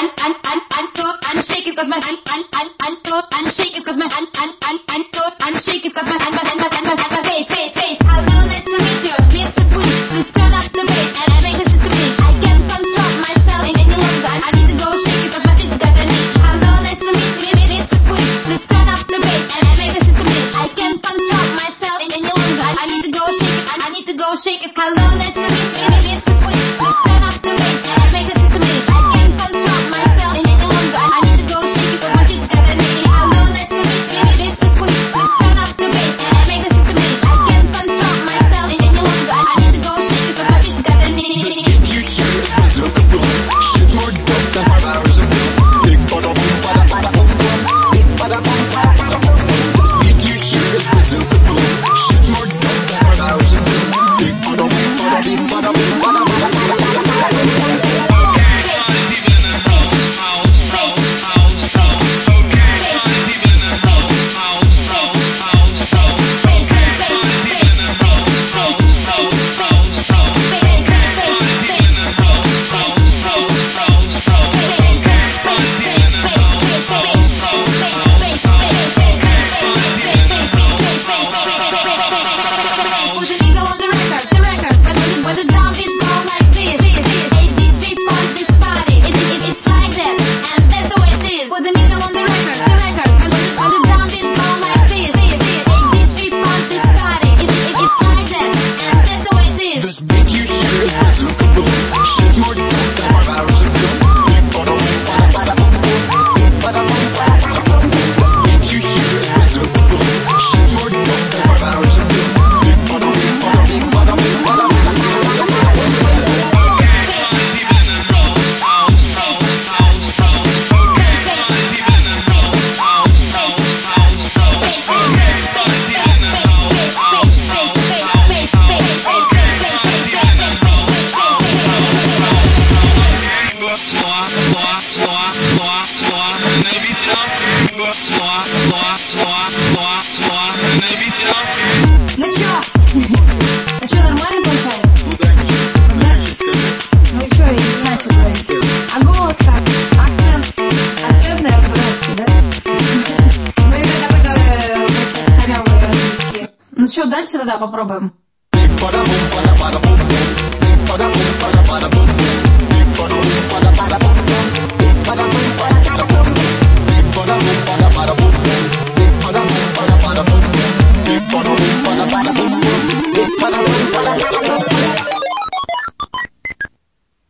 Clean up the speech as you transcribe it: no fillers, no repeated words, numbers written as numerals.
and shake it 'cause my and shake it 'cause my and shake it 'cause my face. Hello, nice to meet you, Mr. Sweet. Please turn up the bass and make the system bleach. I can't control myself any longer. I need to go shake it 'cause my feet got an itch. Hello, nice to meet you, Mr. Sweet. Please turn up the bass and make the system bleach. I can't control myself any longer. I need to go shake it. I need to go shake it. Hello, nice to meet you, Mr. Sweet. Please turn up the bass and make the system bleach. I can't control myself any longer. I need to go shake it 'cause my feet got an itch. Hello, nice to meet you, Mr. Sweet. Please turn up the bass and make the system bleach. I can't control myself any longer. I need to go shake it 'cause my feet got an itch. This beat you hear is bazooka boom. Shit more dope than 5 hours of boom. Big bada boom, bada bada boom boom. Big bada boom, bada bada boom boom. This beat you hear is bazooka boom. Shit more dope than 5 hours of boom. Big bada boom, bada big bada boom, bada bada bada bada bada bada. Ну чё? А чё, нормально получается? Ну да, ничего. Ну чё, я не знаю, что творится. А голос как? Акцент, наверное, дурацкий, да? Ну это какой-то очень корявый английский. Ну чё, дальше тогда попробуем. Big bada boom, bada boom, bada boom, big bada boom, bada boom, bada boom.